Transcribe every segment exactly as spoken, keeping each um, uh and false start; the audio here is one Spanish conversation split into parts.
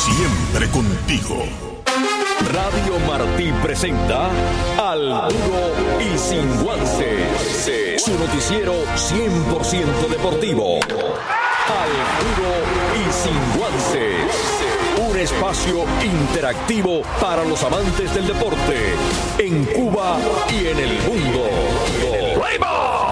siempre contigo. Radio Martí presenta Al Duro y Sin Guantes, su noticiero cien por ciento deportivo. Al Duro y Sin Guantes, un espacio interactivo para los amantes del deporte en Cuba y en el mundo. ¡Play ball!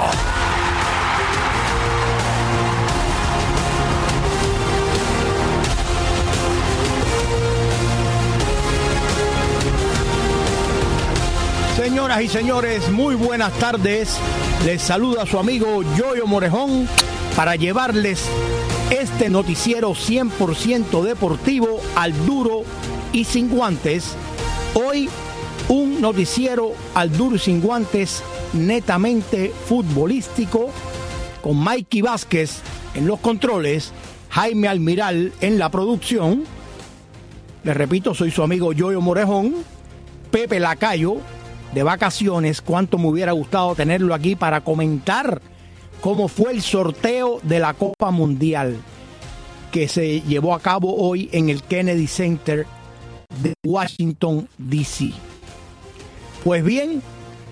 Señoras y señores, muy buenas tardes. Les saluda su amigo Yoyo Morejón para llevarles este noticiero cien por ciento deportivo al duro y sin guantes. Hoy un noticiero al duro y sin guantes netamente futbolístico, con Mikey Vázquez en los controles, Jaime Almiral en la producción. Les repito, soy su amigo Yoyo Morejón. Pepe Lacayo de vacaciones. Cuánto me hubiera gustado tenerlo aquí para comentar cómo fue el sorteo de la Copa Mundial que se llevó a cabo hoy en el Kennedy Center de Washington, D C Pues bien,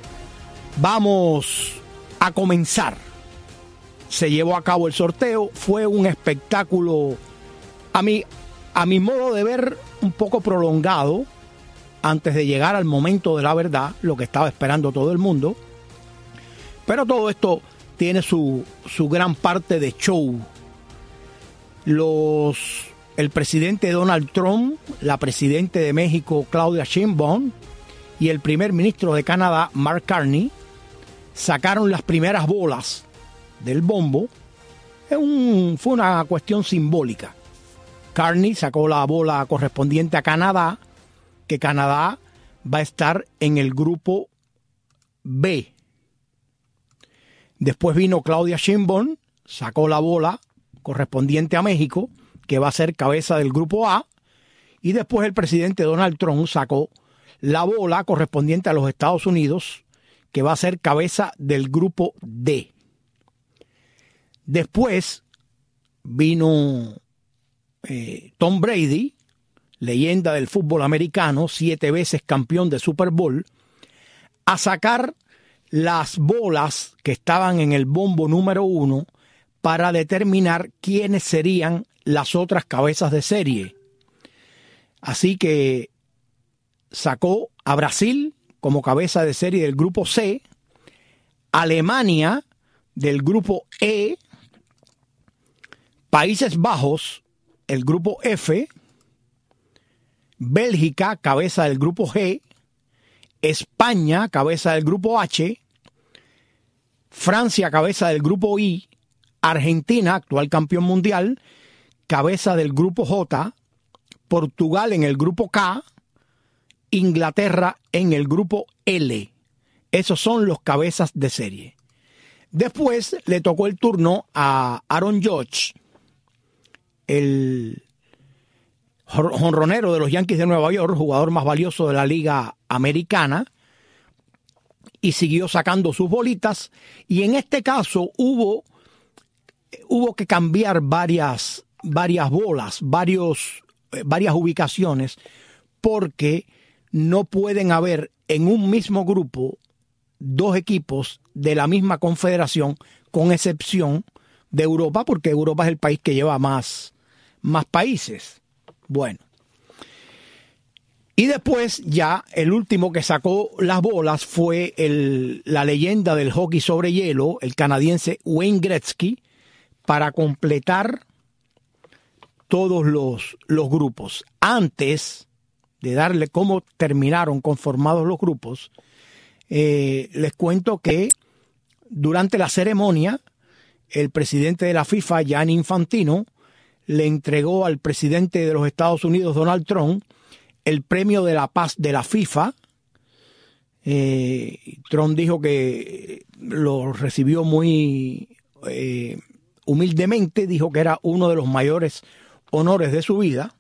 vamos a comenzar. Se llevó a cabo el sorteo, fue un espectáculo, a mi, a mi modo de ver, un poco prolongado, antes de llegar al momento de la verdad, lo que estaba esperando todo el mundo. Pero todo esto tiene su, su gran parte de show. Los, el presidente Donald Trump, la presidenta de México Claudia Sheinbaum y el primer ministro de Canadá Mark Carney sacaron las primeras bolas del bombo. Es un, fue una cuestión simbólica. Carney sacó la bola correspondiente a Canadá, que Canadá va a estar en el grupo B. Después vino Claudia Sheinbaum, sacó la bola correspondiente a México, que va a ser cabeza del grupo A, y después el presidente Donald Trump sacó la bola correspondiente a los Estados Unidos, que va a ser cabeza del grupo D. Después vino eh, Tom Brady, leyenda del fútbol americano, siete veces campeón de Super Bowl, a sacar las bolas que estaban en el bombo número uno para determinar quiénes serían las otras cabezas de serie. Así que sacó a Brasil como cabeza de serie del grupo C, Alemania del grupo E, Países Bajos, el grupo F, Bélgica, cabeza del grupo G, España, cabeza del grupo H, Francia, cabeza del grupo I, Argentina, actual campeón mundial, cabeza del grupo J, Portugal en el grupo K, Inglaterra en el grupo L. Esos son los cabezas de serie. Después le tocó el turno a Aaron Judge, el jonronero de los Yankees de Nueva York, jugador más valioso de la liga americana, y siguió sacando sus bolitas. Y en este caso hubo, hubo que cambiar varias, varias bolas, varios, varias ubicaciones, porque no pueden haber en un mismo grupo dos equipos de la misma confederación, con excepción de Europa, porque Europa es el país que lleva más, más países. Bueno, y después ya el último que sacó las bolas fue el, la leyenda del hockey sobre hielo, el canadiense Wayne Gretzky, para completar todos los, los grupos. Antes de darle cómo terminaron conformados los grupos, eh, les cuento que durante la ceremonia, el presidente de la FIFA, Gianni Infantino, le entregó al presidente de los Estados Unidos, Donald Trump, el premio de la paz de la FIFA. Eh, Trump dijo que lo recibió muy eh, humildemente, dijo que era uno de los mayores honores de su vida.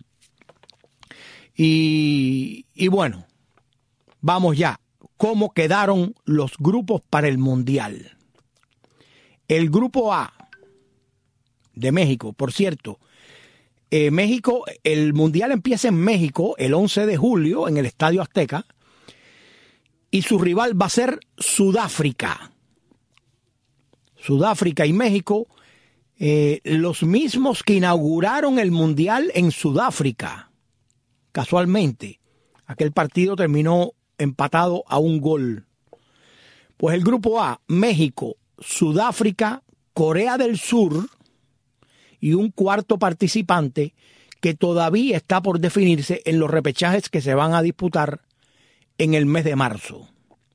Y, y bueno, vamos ya. ¿Cómo quedaron los grupos para el Mundial? El grupo A de México, por cierto, Eh, México, el Mundial empieza en México el once de julio en el Estadio Azteca y su rival va a ser Sudáfrica. Sudáfrica y México, eh, los mismos que inauguraron el Mundial en Sudáfrica. Casualmente, aquel partido terminó empatado a un gol. Pues el grupo A, México, Sudáfrica, Corea del Sur y un cuarto participante que todavía está por definirse en los repechajes que se van a disputar en el mes de marzo.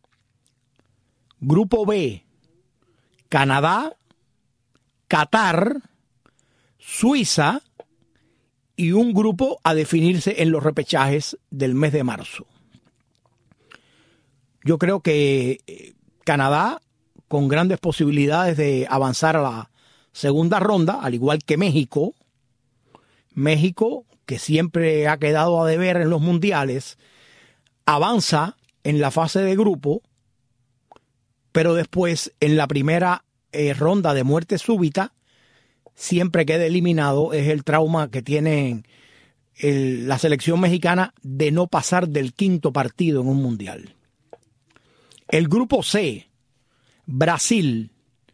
Grupo B, Canadá, Qatar, Suiza y un grupo a definirse en los repechajes del mes de marzo. Yo creo que Canadá, con grandes posibilidades de avanzar a la segunda ronda, al igual que México. México, que siempre ha quedado a deber en los mundiales, avanza en la fase de grupo, pero después en la primera eh, ronda de muerte súbita siempre queda eliminado. Es el trauma que tiene el, la selección mexicana de no pasar del quinto partido en un mundial. El grupo C, Brasil,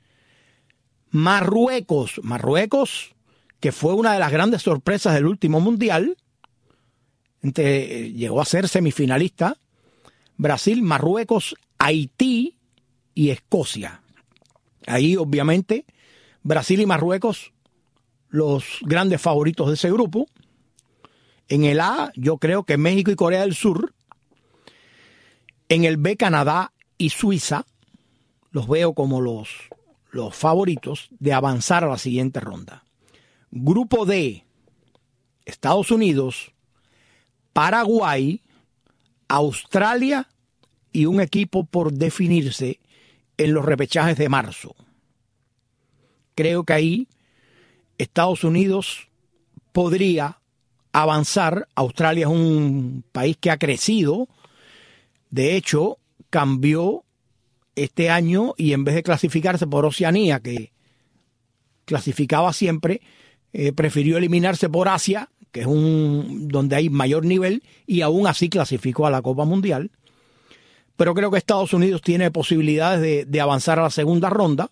Marruecos, Marruecos, que fue una de las grandes sorpresas del último mundial, entre, llegó a ser semifinalista. Brasil, Marruecos, Haití y Escocia. Ahí, obviamente, Brasil y Marruecos, los grandes favoritos de ese grupo. En el A, yo creo que México y Corea del Sur. En el B, Canadá y Suiza. Los veo como los, los favoritos de avanzar a la siguiente ronda. Grupo D, Estados Unidos, Paraguay, Australia y un equipo por definirse en los repechajes de marzo. Creo que ahí Estados Unidos podría avanzar. Australia es un país que ha crecido. De hecho, cambió este año y en vez de clasificarse por Oceanía, que clasificaba siempre, eh, prefirió eliminarse por Asia, que es un donde hay mayor nivel, y aún así clasificó a la Copa Mundial. Pero creo que Estados Unidos tiene posibilidades de, de avanzar a la segunda ronda.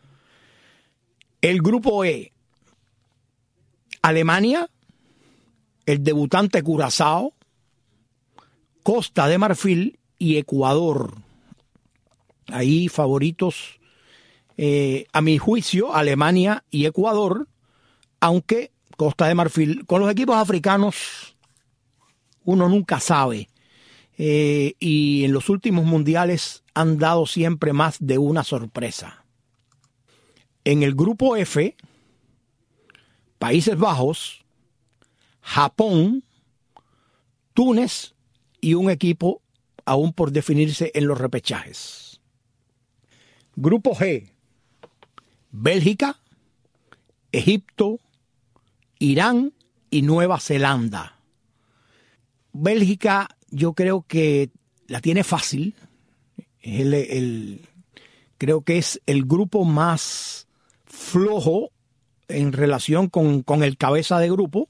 El grupo E, Alemania, el debutante Curazao, Costa de Marfil y Ecuador. Ahí favoritos, eh, a mi juicio, Alemania y Ecuador, aunque Costa de Marfil, con los equipos africanos, uno nunca sabe. Eh, y en los últimos mundiales han dado siempre más de una sorpresa. En el grupo F, Países Bajos, Japón, Túnez y un equipo aún por definirse en los repechajes. Grupo G, Bélgica, Egipto, Irán y Nueva Zelanda. Bélgica yo creo que la tiene fácil. El, el, creo que es el grupo más flojo en relación con, con el cabeza de grupo.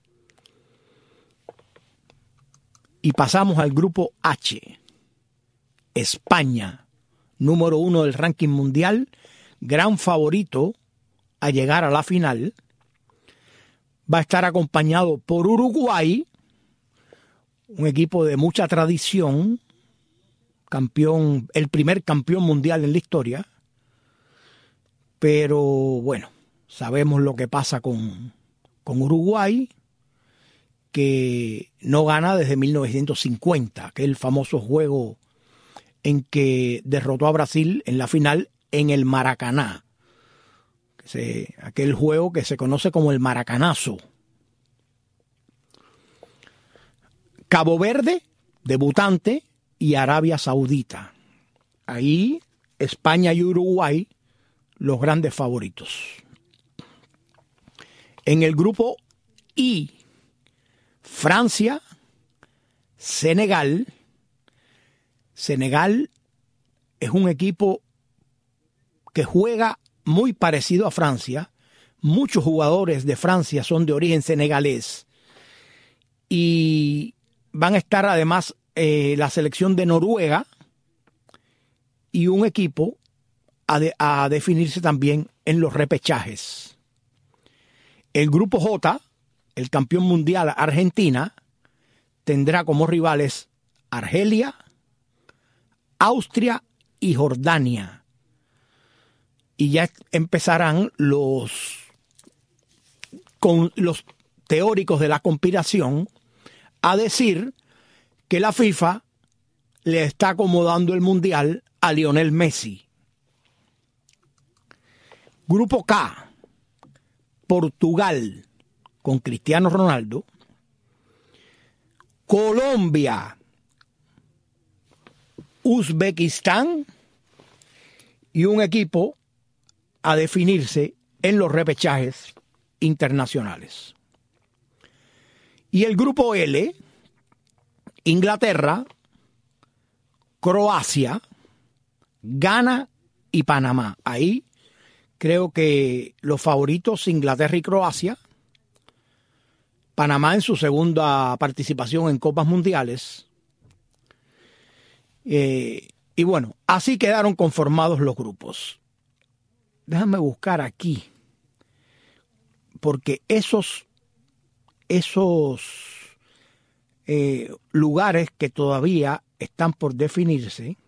Y pasamos al grupo H. España, número uno del ranking mundial, gran favorito a llegar a la final. Va a estar acompañado por Uruguay, un equipo de mucha tradición, campeón, el primer campeón mundial en la historia. Pero bueno, sabemos lo que pasa con, con Uruguay, que no gana desde mil novecientos cincuenta, que es el famoso juego en que derrotó a Brasil en la final en el Maracaná. Se, aquel juego que se conoce como el Maracanazo. Cabo Verde, debutante, y Arabia Saudita. Ahí España y Uruguay, los grandes favoritos. En el grupo I, Francia, Senegal. Senegal es un equipo que juega muy parecido a Francia, muchos jugadores de Francia son de origen senegalés. Y van a estar además eh, la selección de Noruega y un equipo a, de, a definirse también en los repechajes. El grupo J, el campeón mundial Argentina, tendrá como rivales Argelia, Austria y Jordania. Y ya empezarán los, con los teóricos de la conspiración a decir que la FIFA le está acomodando el mundial a Lionel Messi. Grupo K, Portugal con Cristiano Ronaldo, Colombia, Uzbekistán y un equipo a definirse en los repechajes internacionales. Y el grupo L, Inglaterra, Croacia, Ghana y Panamá. Ahí creo que los favoritos Inglaterra y Croacia. Panamá en su segunda participación en Copas Mundiales. Eh, y bueno, así quedaron conformados los grupos. Déjame buscar aquí, porque esos, esos eh, lugares que todavía están por definirse,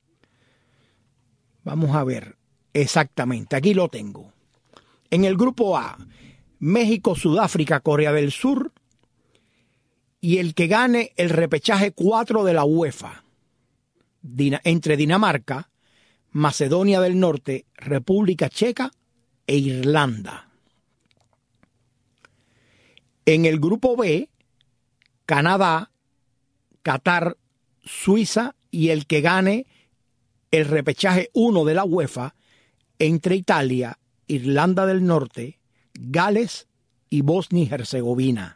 vamos a ver exactamente, aquí lo tengo. En el grupo A, México, Sudáfrica, Corea del Sur, y el que gane el repechaje cuatro de la UEFA, entre Dinamarca, Macedonia del Norte, República Checa e Irlanda. En el grupo B, Canadá, Qatar, Suiza y el que gane el repechaje uno de la UEFA entre Italia, Irlanda del Norte, Gales y Bosnia y Herzegovina.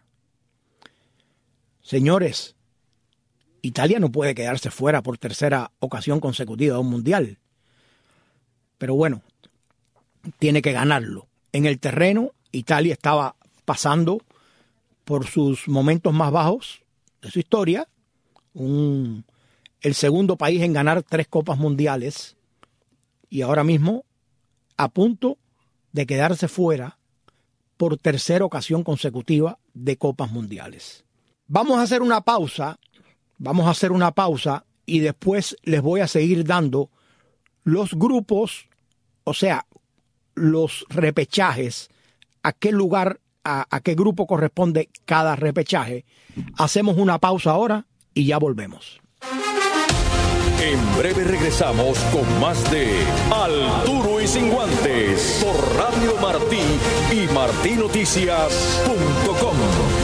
Señores, Italia no puede quedarse fuera por tercera ocasión consecutiva de un mundial. Pero bueno, tiene que ganarlo. En el terreno, Italia estaba pasando por sus momentos más bajos de su historia. Un, el segundo país en ganar tres copas mundiales. Y ahora mismo a punto de quedarse fuera por tercera ocasión consecutiva de copas mundiales. Vamos a hacer una pausa. Vamos a hacer una pausa y después les voy a seguir dando los grupos, o sea, los repechajes, a qué lugar, a, a qué grupo corresponde cada repechaje. Hacemos una pausa ahora y ya volvemos. En breve regresamos con más de Al Duro y Sin Guantes por Radio Martí y martí noticias punto com.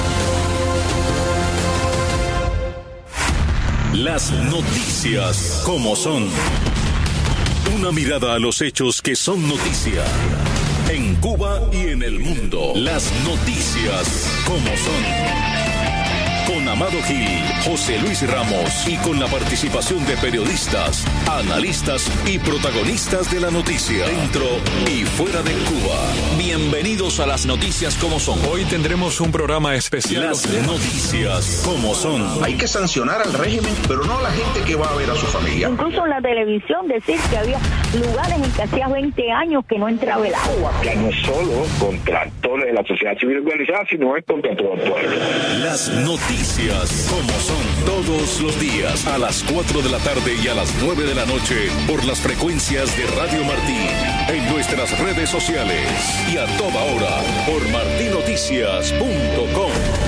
Las noticias como son. Una mirada a los hechos que son noticia. En Cuba y en el mundo. Las noticias como son. Con Amado Gil, José Luis Ramos y con la participación de periodistas, analistas y protagonistas de la noticia, dentro y fuera de Cuba. Bienvenidos a las noticias como son. Hoy tendremos un programa especial. Las noticias como son. Hay que sancionar al régimen, pero no a la gente que va a ver a su familia. Incluso en la televisión decir que había lugares en que hacía veinte años que no entraba el agua. Que no solo contra actores de la sociedad civil organizada, sino es contra todo el pueblo. Las noticias como son, todos los días a las cuatro de la tarde y a las nueve de la noche por las frecuencias de Radio Martí, en nuestras redes sociales y a toda hora por martí noticias punto com.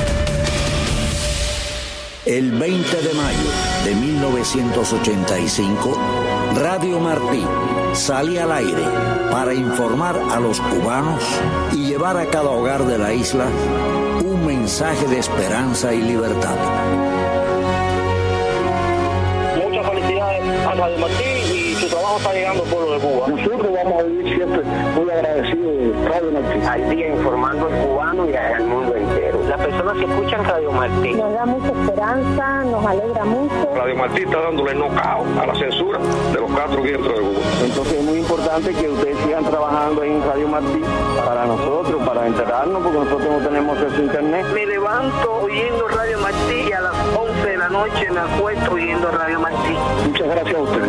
El veinte de mayo de mil novecientos ochenta y cinco, Radio Martí sale al aire para informar a los cubanos y llevar a cada hogar de la isla un mensaje de esperanza y libertad. Muchas felicidades a Radio Martí y sus trabajo está llegando al pueblo de Cuba. Nosotros vamos a vivir siempre muy agradecidos de Radio Martí. Al día informando al cubano y al mundo entero. Las personas que escuchan Radio Martí nos da mucha esperanza, nos alegra mucho. Radio Martí está dándole knockout a la censura de los cuatro vientos de Cuba. Entonces es muy importante que ustedes sigan trabajando ahí en Radio Martí para nosotros, para enterarnos, porque nosotros no tenemos acceso a internet. Me levanto oyendo Radio Martí y a las once de la noche me acuesto oyendo Radio Martí. Muchas gracias a ustedes.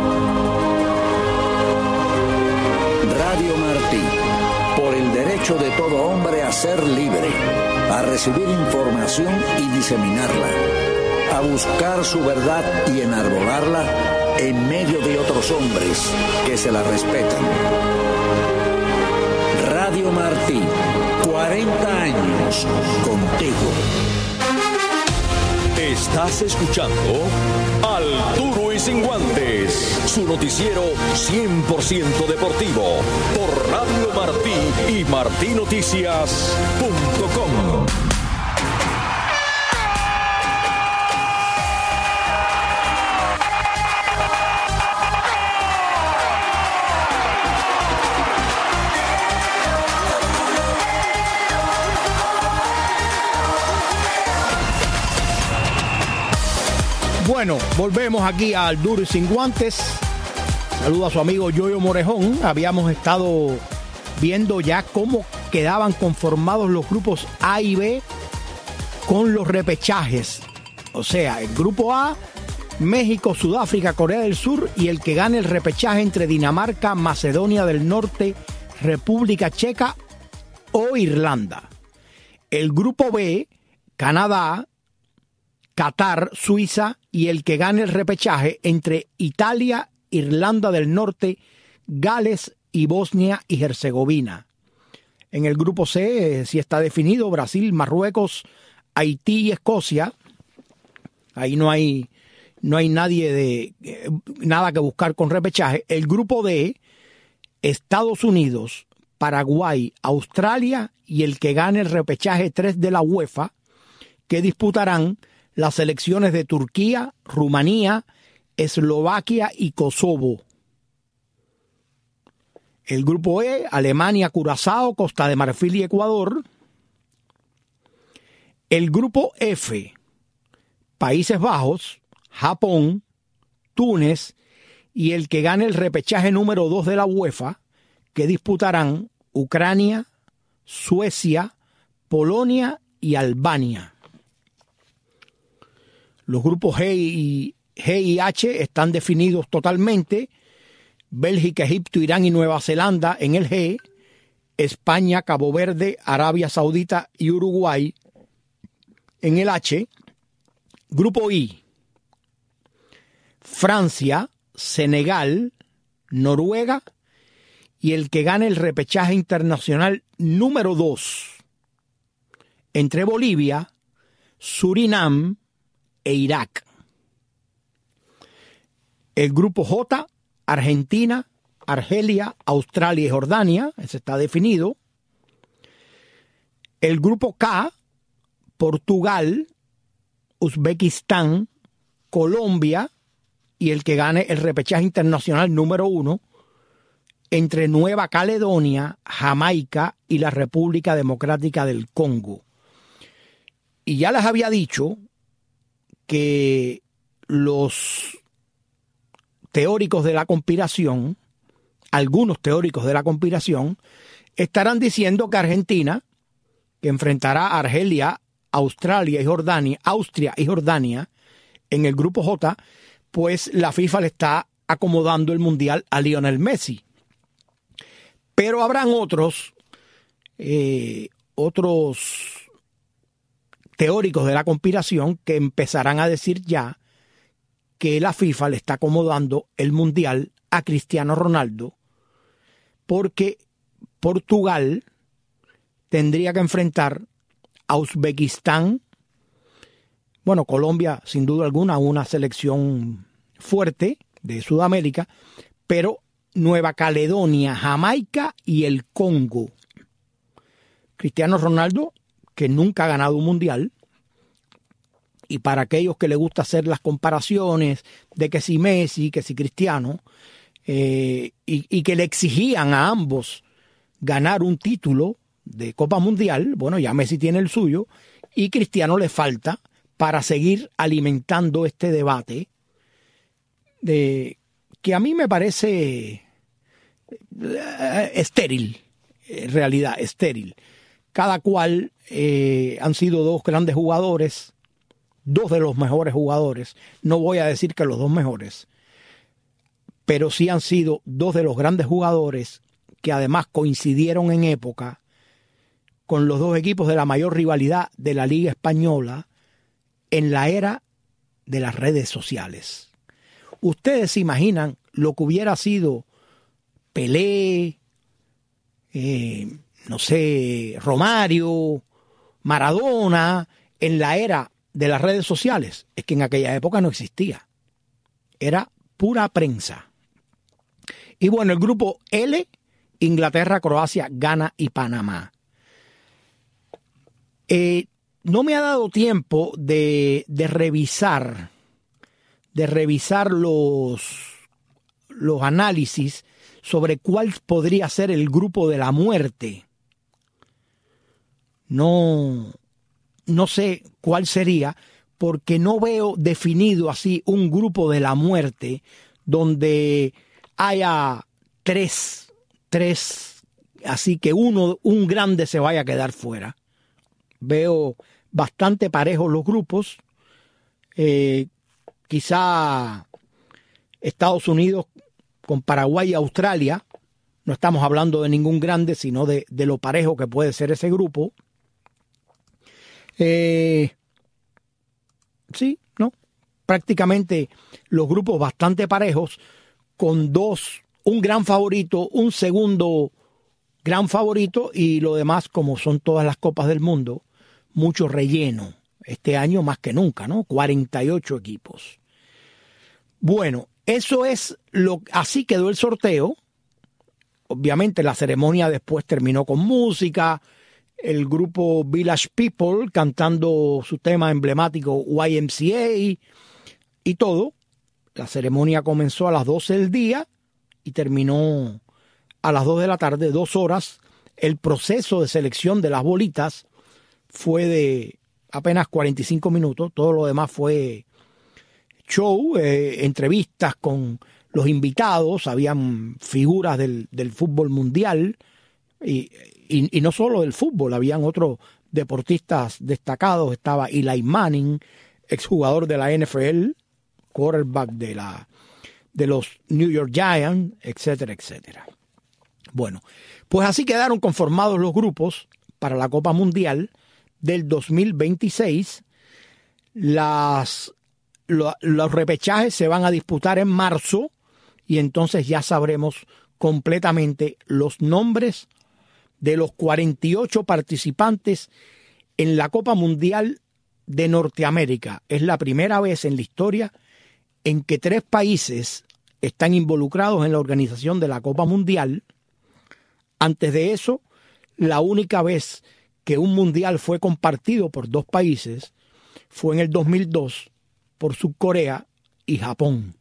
Radio Martí, por el derecho de todo hombre a ser libre, a recibir información y diseminarla, a buscar su verdad y enarbolarla en medio de otros hombres que se la respetan. Radio Martí, cuarenta años contigo. Estás escuchando Al Duro y Sin Guantes, su noticiero cien por ciento deportivo, por Radio Martí y martí noticias punto com. Bueno, volvemos aquí al Duro y Sin Guantes. Saludo a su amigo Yoyo Morejón. Habíamos estado viendo ya cómo quedaban conformados los grupos A y B con los repechajes. O sea, el grupo A, México, Sudáfrica, Corea del Sur, y el que gane el repechaje entre Dinamarca, Macedonia del Norte, República Checa o Irlanda. El grupo B, Canadá, Qatar, Suiza, y el que gane el repechaje entre Italia, Irlanda del Norte, Gales y Bosnia y Herzegovina. En el grupo C, eh, sí está definido, Brasil, Marruecos, Haití y Escocia. Ahí no hay, no hay nadie de eh, nada que buscar con repechaje. El grupo D, Estados Unidos, Paraguay, Australia y el que gane el repechaje tres de la UEFA, que disputarán las selecciones de Turquía, Rumanía, Eslovaquia y Kosovo. El grupo E, Alemania, Curazao, Costa de Marfil y Ecuador. El grupo F, Países Bajos, Japón, Túnez y el que gane el repechaje número dos de la UEFA, que disputarán Ucrania, Suecia, Polonia y Albania. Los grupos G y, G y H están definidos totalmente. Bélgica, Egipto, Irán y Nueva Zelanda en el G. España, Cabo Verde, Arabia Saudita y Uruguay en el H. Grupo I, Francia, Senegal, Noruega y el que gane el repechaje internacional número dos entre Bolivia, Surinam e Irak. El grupo J, Argentina, Argelia, Australia y Jordania, ese está definido. El grupo K, Portugal, Uzbekistán, Colombia y el que gane el repechaje internacional número uno entre Nueva Caledonia, Jamaica y la República Democrática del Congo. Y ya les había dicho que los teóricos de la conspiración, algunos teóricos de la conspiración, estarán diciendo que Argentina, que enfrentará a Argelia, Australia y Jordania, Austria y Jordania en el grupo J, pues la FIFA le está acomodando el mundial a Lionel Messi. Pero habrán otros, eh, otros teóricos de la conspiración que empezarán a decir ya que la FIFA le está acomodando el mundial a Cristiano Ronaldo porque Portugal tendría que enfrentar a Uzbekistán, bueno, Colombia sin duda alguna una selección fuerte de Sudamérica, pero Nueva Caledonia, Jamaica y el Congo. Cristiano Ronaldo, que nunca ha ganado un mundial, y para aquellos que les gusta hacer las comparaciones de que si Messi, que si Cristiano, eh, y, y que le exigían a ambos ganar un título de Copa Mundial. Bueno, ya Messi tiene el suyo y Cristiano le falta para seguir alimentando este debate de, que a mí me parece eh, estéril, en realidad estéril. Cada cual eh, han sido dos grandes jugadores, dos de los mejores jugadores. No voy a decir que los dos mejores, pero sí han sido dos de los grandes jugadores que además coincidieron en época con los dos equipos de la mayor rivalidad de la Liga Española en la era de las redes sociales. Ustedes se imaginan lo que hubiera sido Pelé, eh, no sé, Romario, Maradona, en la era de las redes sociales. Es que en aquella época no existía. Era pura prensa. Y bueno, el grupo L, Inglaterra, Croacia, Ghana y Panamá. Eh, no me ha dado tiempo de, de revisar, de revisar los, los análisis sobre cuál podría ser el grupo de la muerte. No, no sé cuál sería, porque no veo definido así un grupo de la muerte donde haya tres, tres, así que uno, un grande se vaya a quedar fuera. Veo bastante parejos los grupos. Eh, quizá Estados Unidos con Paraguay y Australia, no estamos hablando de ningún grande, sino de, de lo parejo que puede ser ese grupo. Eh, sí, ¿no? Prácticamente los grupos bastante parejos, con dos, un gran favorito, un segundo gran favorito, y lo demás, como son todas las copas del mundo, mucho relleno. Este año más que nunca, ¿no? cuarenta y ocho equipos. Bueno, eso es lo, así quedó el sorteo. Obviamente la ceremonia después terminó con música, el grupo Village People cantando su tema emblemático Y M C A y todo. La ceremonia comenzó a las doce del día y terminó a las dos de la tarde, dos horas. El proceso de selección de las bolitas fue de apenas cuarenta y cinco minutos. Todo lo demás fue show, eh, entrevistas con los invitados, habían figuras del, del fútbol mundial y, y, y no solo del fútbol, habían otros deportistas destacados. Estaba Eli Manning, exjugador de la N F L, quarterback de, la, de los New York Giants, etcétera, etcétera. Bueno, pues así quedaron conformados los grupos para la Copa Mundial del dos mil veintiséis. Las, lo, los repechajes se van a disputar en marzo y entonces ya sabremos completamente los nombres de los cuarenta y ocho participantes en la Copa Mundial de Norteamérica. Es la primera vez en la historia en que tres países están involucrados en la organización de la Copa Mundial. Antes de eso, la única vez que un mundial fue compartido por dos países fue en el dos mil dos por Subcorea y Japón.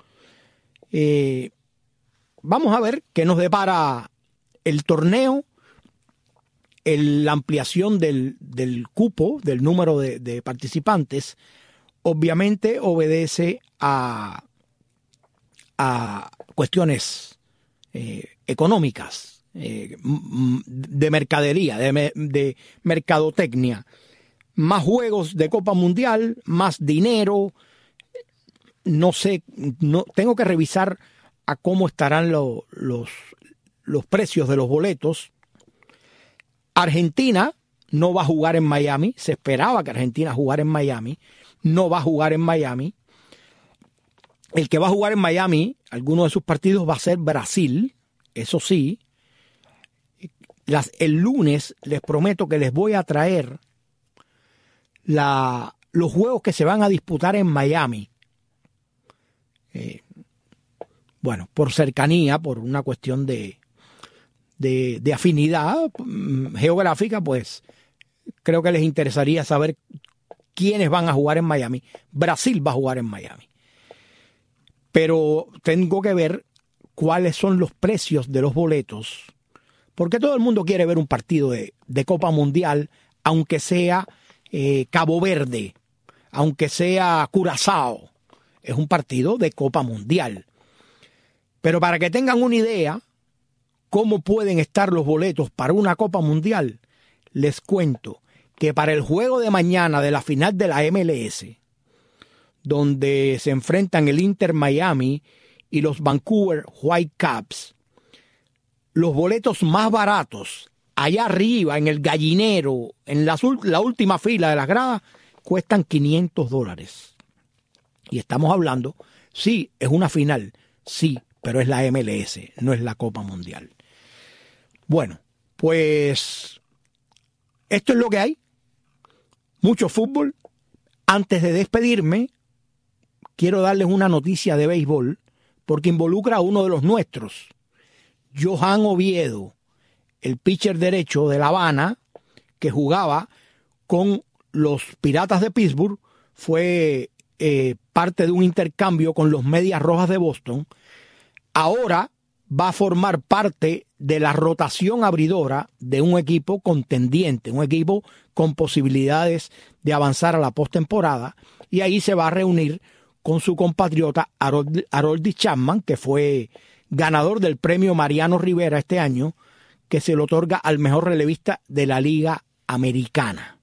Eh, vamos a ver qué nos depara el torneo, el, la ampliación del, del cupo, del número de, de participantes. Obviamente obedece a, a cuestiones eh, económicas, eh, de mercadería, de, de mercadotecnia. Más juegos de Copa Mundial, más dinero. No sé, no tengo que revisar a cómo estarán lo, los, los precios de los boletos. Argentina no va a jugar en Miami. Se esperaba que Argentina jugara en Miami. No va a jugar en Miami. El que va a jugar en Miami, alguno de sus partidos va a ser Brasil. Eso sí. Las, el lunes les prometo que les voy a traer la, los juegos que se van a disputar en Miami. Eh, bueno, por cercanía, por una cuestión de, de, de afinidad geográfica, pues creo que les interesaría saber quiénes van a jugar en Miami. Brasil va a jugar en Miami. Pero tengo que ver cuáles son los precios de los boletos, porque todo el mundo quiere ver un partido de, de Copa Mundial, aunque sea eh, Cabo Verde, aunque sea Curazao, es un partido de Copa Mundial. Pero para que tengan una idea cómo pueden estar los boletos para una Copa Mundial, les cuento que para el juego de mañana de la final de la M L S, donde se enfrentan el Inter Miami y los Vancouver Whitecaps, los boletos más baratos, allá arriba, en el gallinero, en la, la última fila de las gradas, cuestan quinientos dólares. Y estamos hablando, sí, es una final, sí, pero es la M L S, no es la Copa Mundial. Bueno, pues esto es lo que hay. Mucho fútbol. Antes de despedirme, quiero darles una noticia de béisbol, porque involucra a uno de los nuestros, Johan Oviedo, el pitcher derecho de La Habana, que jugaba con los Piratas de Pittsburgh, fue eh, parte de un intercambio con los Medias Rojas de Boston. Ahora va a formar parte de la rotación abridora de un equipo contendiente, un equipo con posibilidades de avanzar a la postemporada, y ahí se va a reunir con su compatriota Harold, Haroldis Chapman, que fue ganador del premio Mariano Rivera este año, que se le otorga al mejor relevista de la Liga Americana.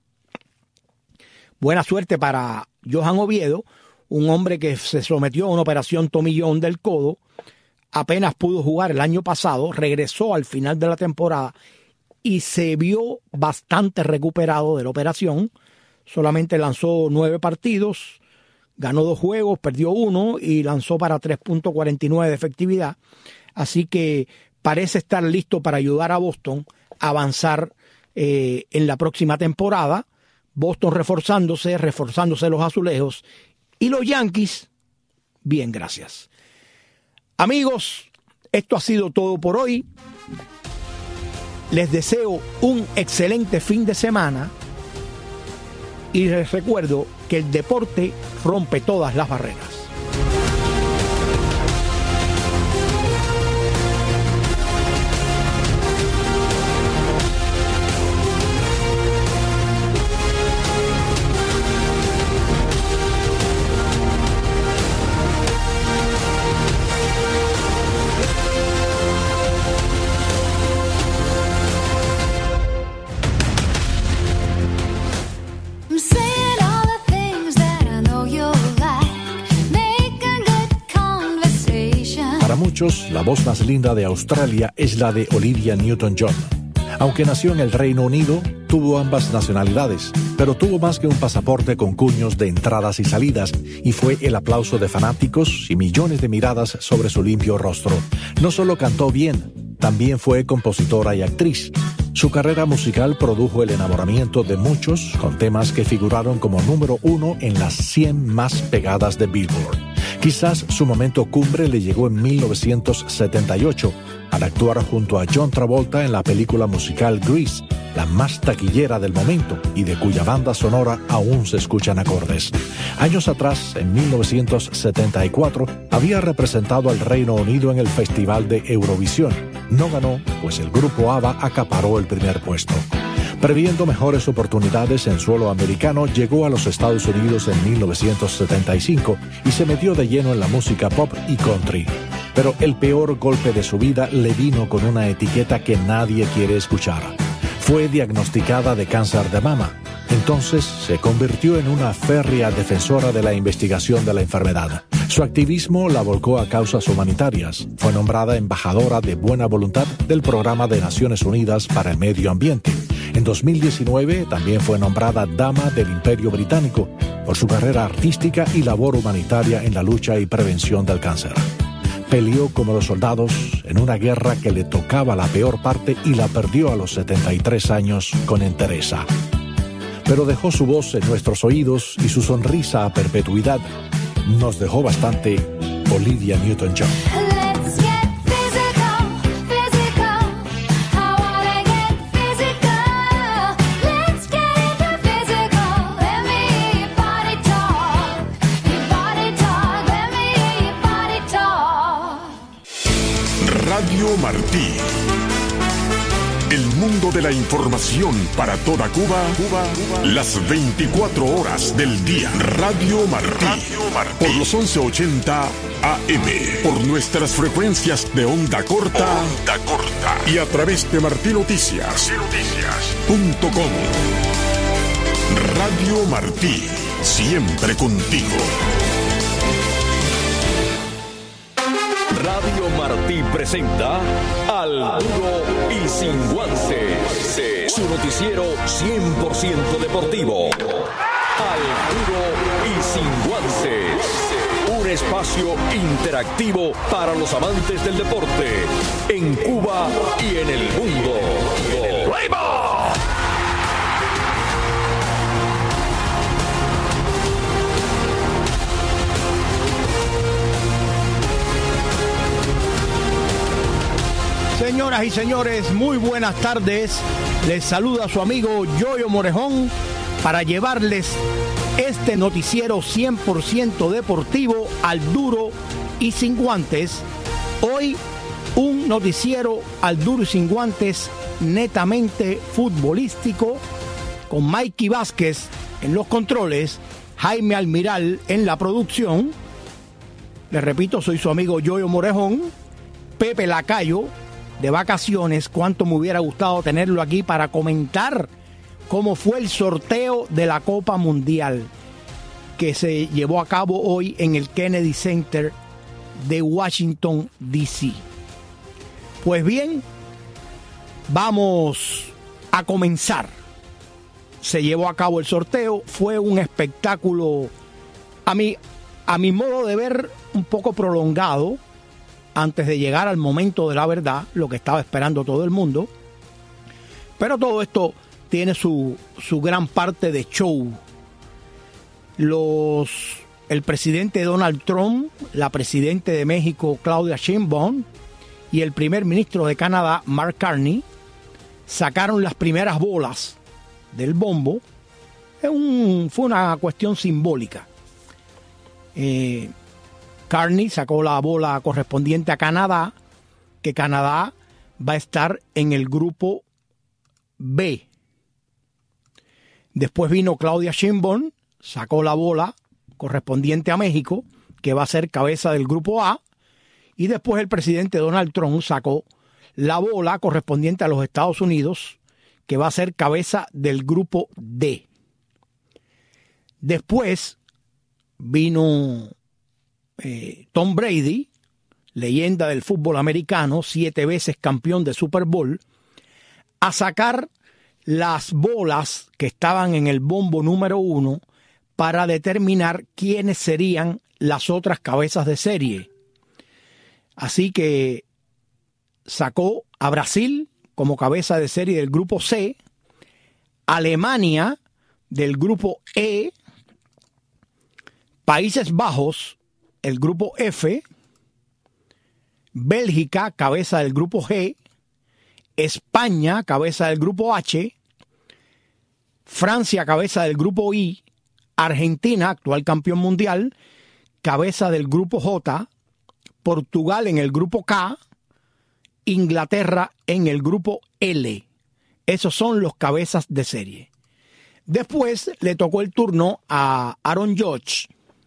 Buena suerte para Johan Oviedo, un hombre que se sometió a una operación tomillón del codo, apenas pudo jugar el año pasado, regresó al final de la temporada y se vio bastante recuperado de la operación. Solamente lanzó nueve partidos, ganó dos juegos, perdió uno y lanzó para tres punto cuarenta y nueve de efectividad. Así que parece estar listo para ayudar a Boston a avanzar eh, en la próxima temporada. Boston reforzándose, reforzándose los azulejos, y los Yankees, bien, gracias. Amigos, esto ha sido todo por hoy. Les deseo un excelente fin de semana y les recuerdo que el deporte rompe todas las barreras. La voz más linda de Australia es la de Olivia Newton-John. Aunque nació en el Reino Unido, tuvo ambas nacionalidades, pero tuvo más que un pasaporte con cuños de entradas y salidas, y fue el aplauso de fanáticos y millones de miradas sobre su limpio rostro. No solo cantó bien, también fue compositora y actriz. Su carrera musical produjo el enamoramiento de muchos, con temas que figuraron como número uno en las cien más pegadas de Billboard. Quizás su momento cumbre le llegó en mil novecientos setenta y ocho, al actuar junto a John Travolta en la película musical Grease, la más taquillera del momento y de cuya banda sonora aún se escuchan acordes. Años atrás, en mil novecientos setenta y cuatro, había representado al Reino Unido en el Festival de Eurovisión. No ganó, pues el grupo ABBA acaparó el primer puesto. Previendo mejores oportunidades en suelo americano, llegó a los Estados Unidos en mil novecientos setenta y cinco y se metió de lleno en la música pop y country. Pero el peor golpe de su vida le vino con una etiqueta que nadie quiere escuchar. Fue diagnosticada de cáncer de mama. Entonces se convirtió en una férrea defensora de la investigación de la enfermedad. Su activismo la volcó a causas humanitarias. Fue nombrada embajadora de buena voluntad del Programa de Naciones Unidas para el Medio Ambiente. En dos mil diecinueve también fue nombrada Dama del Imperio Británico por su carrera artística y labor humanitaria en la lucha y prevención del cáncer. Peleó como los soldados en una guerra que le tocaba la peor parte y la perdió a los setenta y tres años con entereza. Pero dejó su voz en nuestros oídos y su sonrisa a perpetuidad. Nos dejó bastante Olivia Newton-John. Radio Martí. El mundo de la información para toda Cuba, Cuba, Cuba, las veinticuatro horas del día. Radio Martí. Radio Martí. Por los once ochenta A M. Por nuestras frecuencias de onda corta. Onda corta. Y a través de Martí Noticias. Noticias punto com. Radio Martí. Siempre contigo. Radio Martí presenta Al Duro y Sin Guantes, su noticiero cien por ciento deportivo. Al Duro y Sin Guantes, un espacio interactivo para los amantes del deporte en Cuba y en el mundo. ¡Play ball! Señoras y señores, muy buenas tardes. Les saluda su amigo Yoyo Morejón para llevarles este noticiero cien por ciento deportivo al duro y sin guantes. Hoy un noticiero al duro y sin guantes netamente futbolístico, con Mikey Vázquez en los controles, Jaime Almiral en la producción. Les repito, soy su amigo Yoyo Morejón. Pepe Lacayo de vacaciones. Cuánto me hubiera gustado tenerlo aquí para comentar cómo fue el sorteo de la Copa Mundial que se llevó a cabo hoy en el Kennedy Center de Washington, D C Pues bien, vamos a comenzar. Se llevó a cabo el sorteo, fue un espectáculo, a mi, a mi modo de ver, un poco prolongado, antes de llegar al momento de la verdad, lo que estaba esperando todo el mundo. Pero todo esto tiene su, su gran parte de show. Los, el presidente Donald Trump, la presidenta de México Claudia Sheinbaum y el primer ministro de Canadá Mark Carney sacaron las primeras bolas del bombo. Es un, fue una cuestión simbólica. Eh, Carney sacó la bola correspondiente a Canadá, que Canadá va a estar en el grupo B. Después vino Claudia Sheinbaum, sacó la bola correspondiente a México, que va a ser cabeza del grupo A. Y después el presidente Donald Trump sacó la bola correspondiente a los Estados Unidos, que va a ser cabeza del grupo D. Después vino Eh, Tom Brady, leyenda del fútbol americano, siete veces campeón de Super Bowl, a sacar las bolas que estaban en el bombo número uno para determinar quiénes serían las otras cabezas de serie. Así que sacó a Brasil como cabeza de serie del grupo C, Alemania del grupo E, Países Bajos el grupo F, Bélgica, cabeza del grupo G, España, cabeza del grupo H, Francia, cabeza del grupo I, Argentina, actual campeón mundial, cabeza del grupo J, Portugal en el grupo K, Inglaterra en el grupo L. Esos son los cabezas de serie. Después le tocó el turno a Aaron Judge,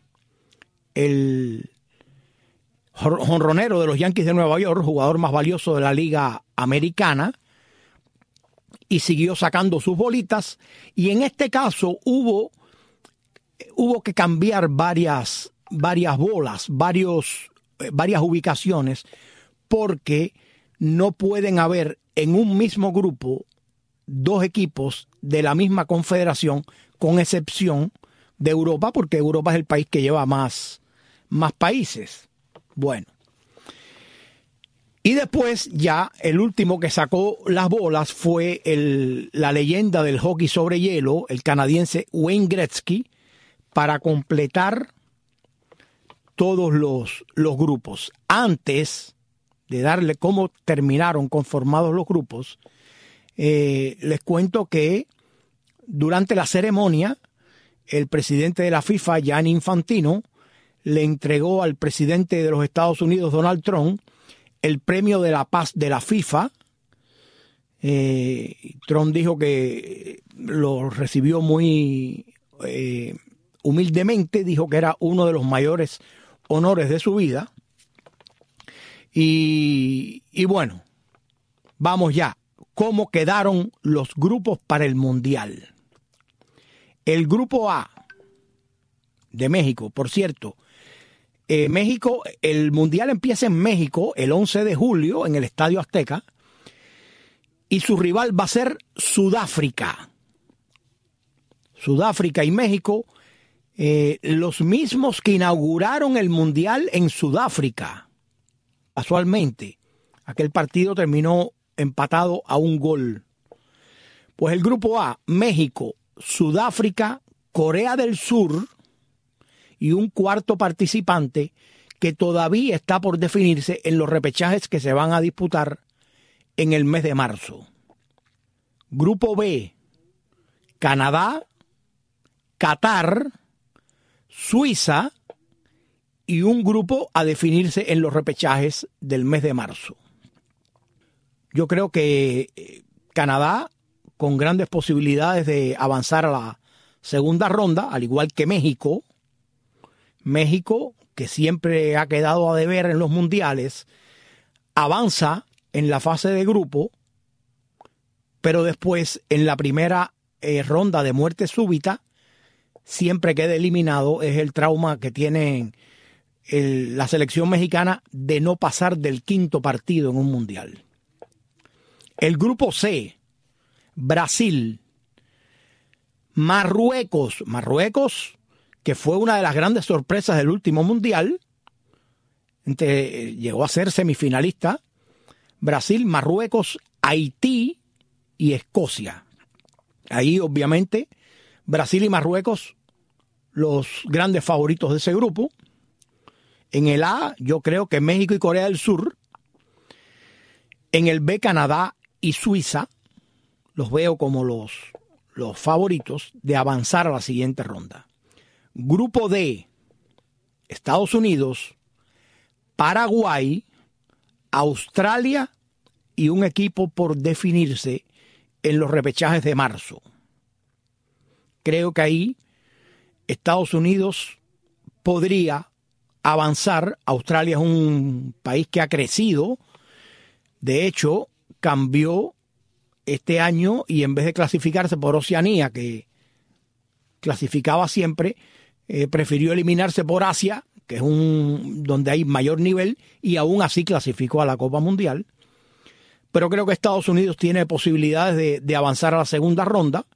el jonronero de los Yankees de Nueva York, jugador más valioso de la Liga Americana, y siguió sacando sus bolitas. Y en este caso hubo, hubo que cambiar varias, varias bolas, varios, varias ubicaciones, porque no pueden haber en un mismo grupo dos equipos de la misma confederación, con excepción de Europa, porque Europa es el país que lleva más más países. Bueno. Y después ya el último que sacó las bolas fue el, la leyenda del hockey sobre hielo, el canadiense Wayne Gretzky, para completar todos los, los grupos. Antes de darle cómo terminaron conformados los grupos, eh, les cuento que durante la ceremonia, el presidente de la FIFA, Gianni Infantino, le entregó al presidente de los Estados Unidos, Donald Trump, el premio de la paz de la FIFA. Eh, Trump dijo que lo recibió muy eh, humildemente, dijo que era uno de los mayores honores de su vida. Y, y bueno, vamos ya. ¿Cómo quedaron los grupos para el Mundial? El grupo A de México, por cierto, eh, México, el Mundial empieza en México el once de julio en el Estadio Azteca. Y su rival va a ser Sudáfrica. Sudáfrica y México, eh, los mismos que inauguraron el Mundial en Sudáfrica. Casualmente, aquel partido terminó empatado a un gol. Pues el grupo A, México, Sudáfrica, Corea del Sur y un cuarto participante que todavía está por definirse en los repechajes que se van a disputar en el mes de marzo. Grupo B, Canadá, Qatar, Suiza y un grupo a definirse en los repechajes del mes de marzo. Yo creo que Canadá, con grandes posibilidades de avanzar a la segunda ronda, al igual que México, México, que siempre ha quedado a deber en los mundiales, avanza en la fase de grupo, pero después en la primera eh, ronda de muerte súbita siempre queda eliminado. Es el trauma que tiene el, la selección mexicana de no pasar del quinto partido en un mundial. El grupo C, Brasil, Marruecos, Marruecos, que fue una de las grandes sorpresas del último mundial, entre, llegó a ser semifinalista. Brasil, Marruecos, Haití y Escocia. Ahí, obviamente, Brasil y Marruecos, los grandes favoritos de ese grupo. En el A, yo creo que México y Corea del Sur. En el B, Canadá y Suiza. Los veo como los, los favoritos de avanzar a la siguiente ronda. Grupo D, Estados Unidos, Paraguay, Australia y un equipo por definirse en los repechajes de marzo. Creo que ahí Estados Unidos podría avanzar. Australia es un país que ha crecido. De hecho, cambió este año y en vez de clasificarse por Oceanía, que clasificaba siempre, eh, prefirió eliminarse por Asia, que es un donde hay mayor nivel, y aún así clasificó a la Copa Mundial. Pero creo que Estados Unidos tiene posibilidades de, de avanzar a la segunda ronda.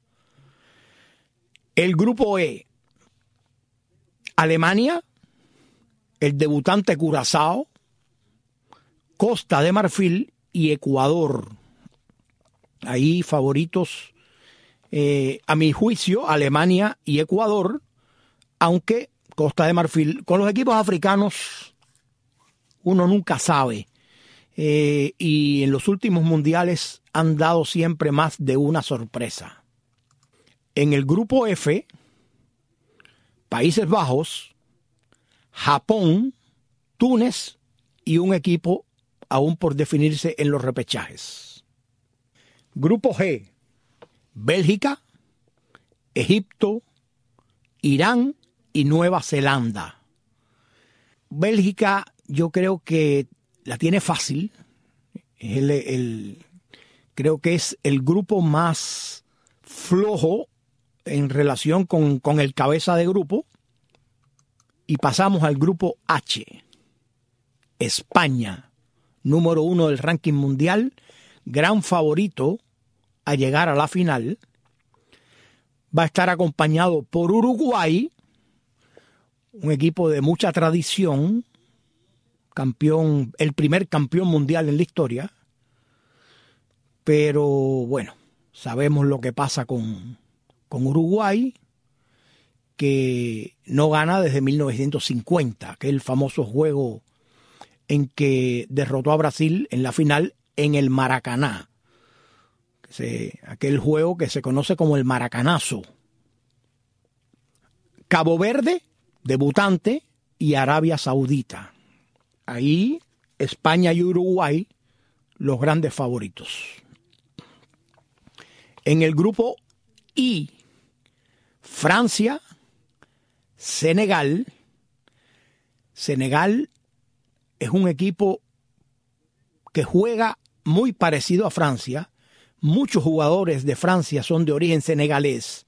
El grupo E, Alemania, el debutante Curazao, Costa de Marfil y Ecuador. Ahí favoritos, eh, a mi juicio, Alemania y Ecuador, aunque Costa de Marfil, con los equipos africanos uno nunca sabe. Eh, y en los últimos mundiales han dado siempre más de una sorpresa. En el grupo F, Países Bajos, Japón, Túnez y un equipo aún por definirse en los repechajes. Grupo G, Bélgica, Egipto, Irán y Nueva Zelanda. Bélgica yo creo que la tiene fácil. Es el, el, creo que es el grupo más flojo en relación con, con el cabeza de grupo. Y pasamos al grupo H. España, número uno del ranking mundial, gran favorito a llegar a la final. Va a estar acompañado por Uruguay, un equipo de mucha tradición, campeón, el primer campeón mundial en la historia. Pero bueno, sabemos lo que pasa con, con Uruguay, que no gana desde mil novecientos cincuenta, que es el famoso juego en que derrotó a Brasil en la final en el Maracaná. Se, aquel juego que se conoce como el Maracanazo. Cabo Verde, debutante, y Arabia Saudita. Ahí España y Uruguay los grandes favoritos. En el grupo I, Francia, Senegal. Senegal es un equipo que juega muy parecido a Francia. Muchos jugadores de Francia son de origen senegalés.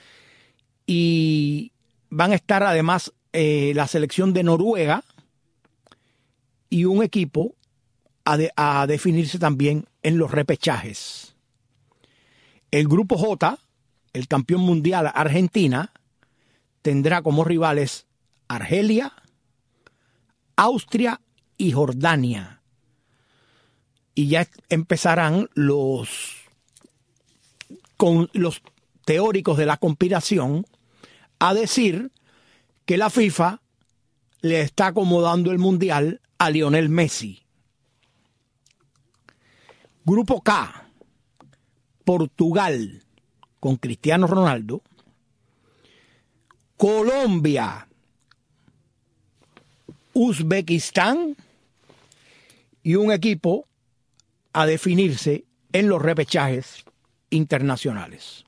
Y van a estar además eh, la selección de Noruega y un equipo a, de, a definirse también en los repechajes. El grupo J, el campeón mundial Argentina, tendrá como rivales Argelia, Austria y Jordania. Y ya empezarán los, con los teóricos de la conspiración a decir que la FIFA le está acomodando el mundial a Lionel Messi. Grupo K, Portugal con Cristiano Ronaldo, Colombia, Uzbekistán y un equipo a definirse en los repechajes internacionales.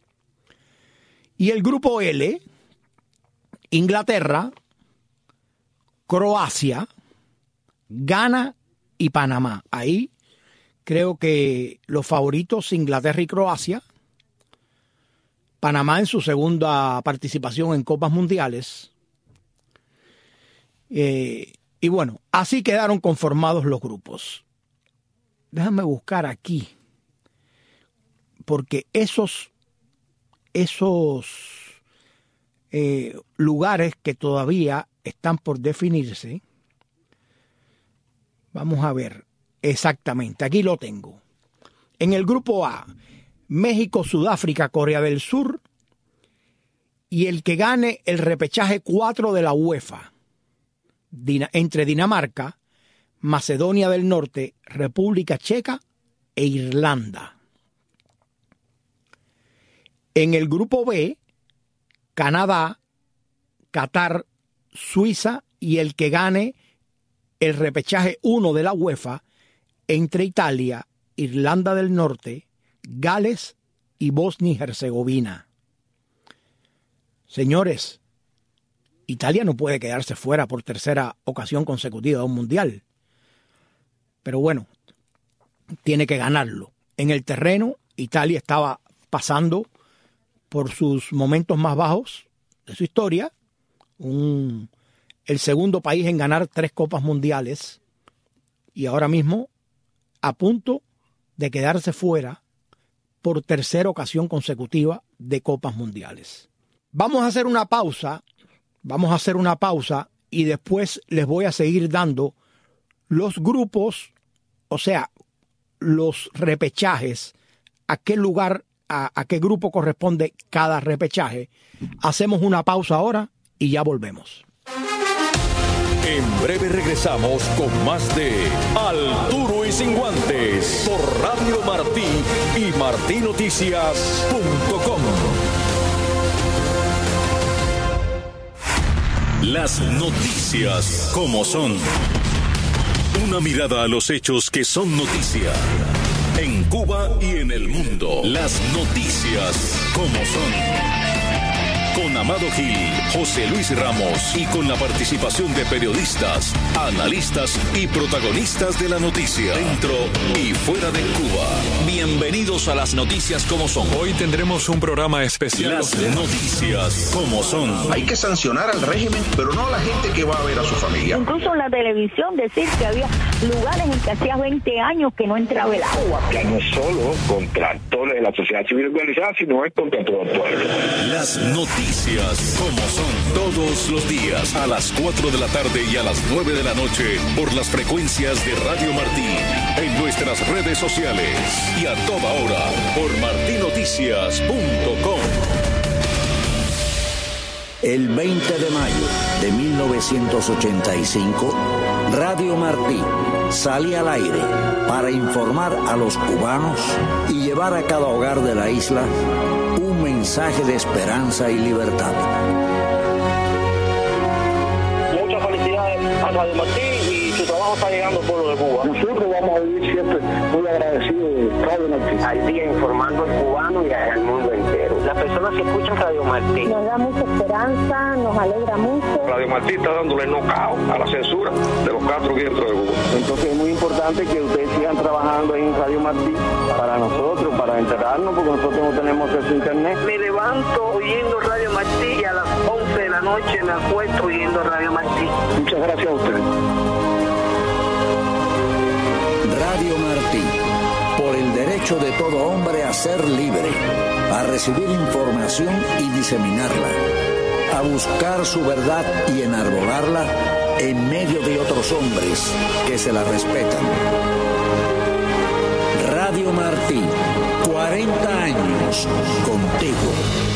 Y el grupo L, Inglaterra, Croacia, Ghana y Panamá. Ahí creo que los favoritos Inglaterra y Croacia. Panamá en su segunda participación en Copas Mundiales. Eh, y bueno, así quedaron conformados los grupos. Déjame buscar aquí, porque esos, esos eh, lugares que todavía están por definirse, vamos a ver exactamente, aquí lo tengo. En el grupo A, México, Sudáfrica, Corea del Sur, y el que gane el repechaje cuatro de la UEFA, entre Dinamarca, Macedonia del Norte, República Checa e Irlanda. En el grupo B, Canadá, Qatar, Suiza y el que gane el repechaje uno de la UEFA entre Italia, Irlanda del Norte, Gales y Bosnia y Herzegovina. Señores, Italia no puede quedarse fuera por tercera ocasión consecutiva de un mundial. Pero bueno, tiene que ganarlo. En el terreno, Italia estaba pasando por sus momentos más bajos de su historia. Un, el segundo país en ganar tres copas mundiales. Y ahora mismo a punto de quedarse fuera por tercera ocasión consecutiva de copas mundiales. Vamos a hacer una pausa. Vamos a hacer una pausa y después les voy a seguir dando los grupos, o sea, los repechajes, a qué lugar, a, a qué grupo corresponde cada repechaje. Hacemos una pausa ahora y ya volvemos. En breve regresamos con más de Al Duro y Sin Guantes por Radio Martí y martí noticias punto com. Las noticias como son. Una mirada a los hechos que son noticia. En Cuba y en el mundo. Las noticias como son. Con Amado Gil, José Luis Ramos y con la participación de periodistas, analistas y protagonistas de la noticia, dentro y fuera de Cuba. Bienvenidos a las noticias como son. Hoy tendremos un programa especial. Las noticias como son. Hay que sancionar al régimen, pero no a la gente que va a ver a su familia. Incluso en la televisión decir que había lugares en que hacía veinte años que no entraba el agua. Ya no es solo contra todos de la sociedad civil organizada, sino es contra todo el pueblo. Las noticias como son, todos los días a las cuatro de la tarde y a las nueve de la noche por las frecuencias de Radio Martí, en nuestras redes sociales y a toda hora por martí noticias punto com. El veinte de mayo de mil novecientos ochenta y cinco, Radio Martí sale al aire para informar a los cubanos y llevar a cada hogar de la isla un mensaje de esperanza y libertad. Muchas felicidades a Radio Martí y su trabajo trabajo está llegando al pueblo de Cuba. Nosotros vamos a vivir siempre muy agradecidos de Radio Martí. Al día informando al cubano y al mundo entero. Las personas que escuchan Radio Martí nos da mucha esperanza, nos alegra mucho. Radio Martí está dándole knockout a la censura de los cuatro vientos de Cuba. Entonces es muy importante que ustedes sigan trabajando ahí en Radio Martí para nosotros, para enterarnos, porque nosotros no tenemos acceso a internet. Me levanto oyendo Radio Martí y a las once de la noche me acuesto oyendo Radio Martí. Muchas gracias a ustedes. Radio Martí, por el derecho de todo hombre a ser libre, a recibir información y diseminarla, a buscar su verdad y enarbolarla en medio de otros hombres que se la respetan. Radio Martí, cuarenta años contigo.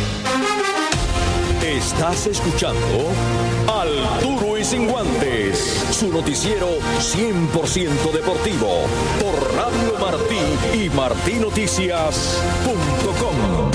Estás escuchando Al Duro y Sin Guantes, su noticiero cien por ciento deportivo, por Radio Martí y martí noticias punto com.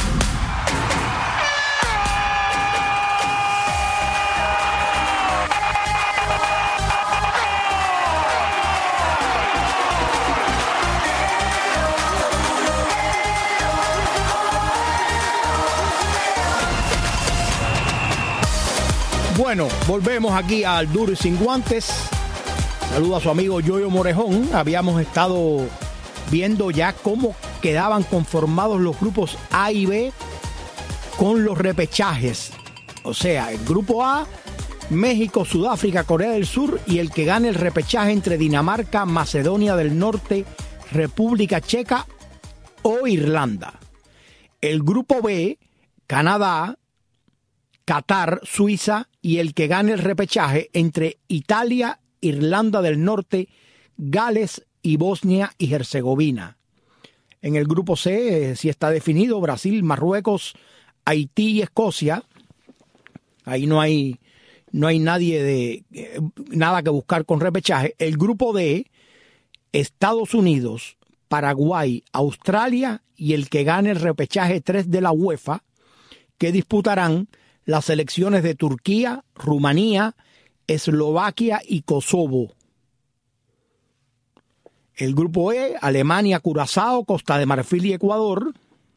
Bueno, volvemos aquí al Duro y Sin Guantes. Saludo a su amigo Yoyo Morejón. Habíamos estado viendo ya cómo quedaban conformados los grupos A y B con los repechajes. O sea, el grupo A, México, Sudáfrica, Corea del Sur, y el que gane el repechaje entre Dinamarca, Macedonia del Norte, República Checa o Irlanda. El grupo B, Canadá, Qatar, Suiza, y el que gane el repechaje entre Italia, Irlanda del Norte, Gales y Bosnia y Herzegovina. En el grupo C, eh, sí está definido, Brasil, Marruecos, Haití y Escocia. Ahí no hay, no hay nadie de eh, nada que buscar con repechaje. El grupo D, Estados Unidos, Paraguay, Australia y el que gane el repechaje tres de la UEFA, que disputarán las selecciones de Turquía, Rumanía, Eslovaquia y Kosovo. El grupo E, Alemania, Curazao, Costa de Marfil y Ecuador.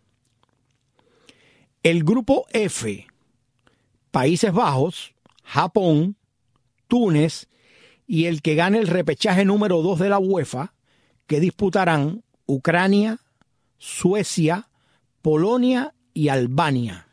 El grupo F, Países Bajos, Japón, Túnez y el que gane el repechaje número dos de la UEFA, que disputarán Ucrania, Suecia, Polonia y Albania.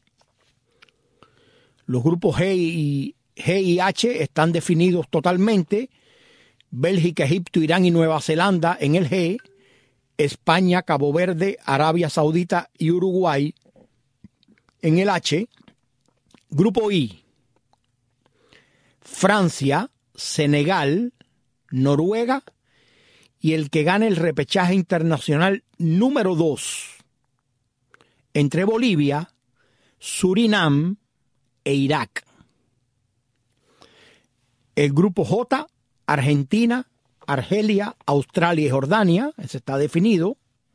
Los grupos G y, G y H están definidos totalmente. Bélgica, Egipto, Irán y Nueva Zelanda en el G. España, Cabo Verde, Arabia Saudita y Uruguay en el H. Grupo I, Francia, Senegal, Noruega y el que gane el repechaje internacional número dos entre Bolivia, Surinam e Irak. El grupo J, Argentina, Argelia, Australia y Jordania, ese está definido.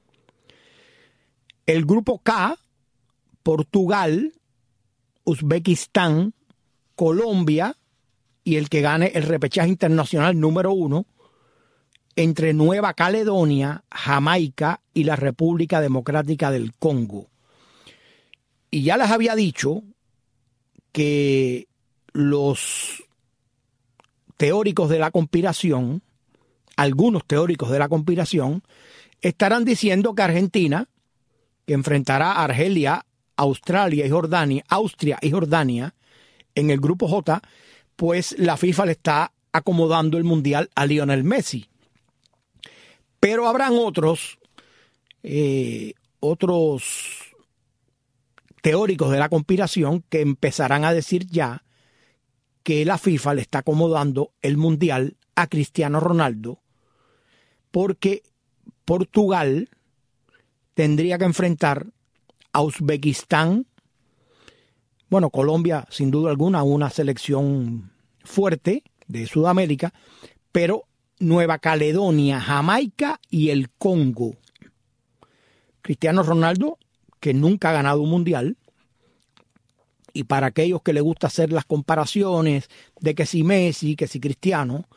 El grupo K, Portugal, Uzbekistán, Colombia y el que gane el repechaje internacional número uno entre Nueva Caledonia, Jamaica y la República Democrática del Congo. Y ya les había dicho que los teóricos de la conspiración, algunos teóricos de la conspiración, estarán diciendo que Argentina, que enfrentará a Argelia, Australia y Jordania, Austria y Jordania en el grupo J, pues la FIFA le está acomodando el mundial a Lionel Messi. Pero habrán otros, eh, otros teóricos de la conspiración que empezarán a decir ya que la FIFA le está acomodando el mundial a Cristiano Ronaldo porque Portugal tendría que enfrentar a Uzbekistán, bueno, Colombia sin duda alguna, una selección fuerte de Sudamérica, pero Nueva Caledonia, Jamaica y el Congo. Cristiano Ronaldo, que nunca ha ganado un mundial, y para aquellos que les gusta hacer las comparaciones de que si Messi, que si Cristiano,